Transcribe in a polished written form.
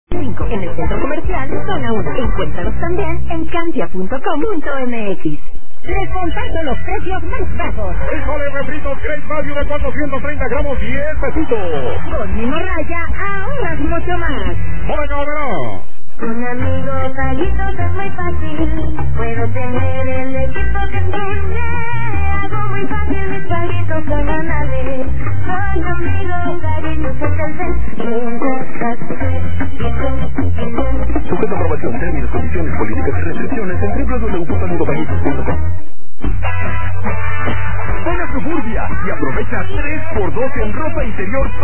5 en el centro comercial Zona 1. Encuéntranos también en cantia.com.mx. Les comparto los precios más bajos. Frijoles refritos Great Value de 430 gramos, 10 pesitos. Con mi morralla ahorras mucho más. ¡Hola, cabrón! Con amigos gallitos es muy fácil. Puedo tener el equipo que entiende. Hago muy fácil mis paguitos semanales. Con amigos gallitos Sujeta aprobación, términos, condiciones, políticas y restricciones en www.amigopaguitos.com. Ven a Suburbia y aprovecha 3x2 en ropa interior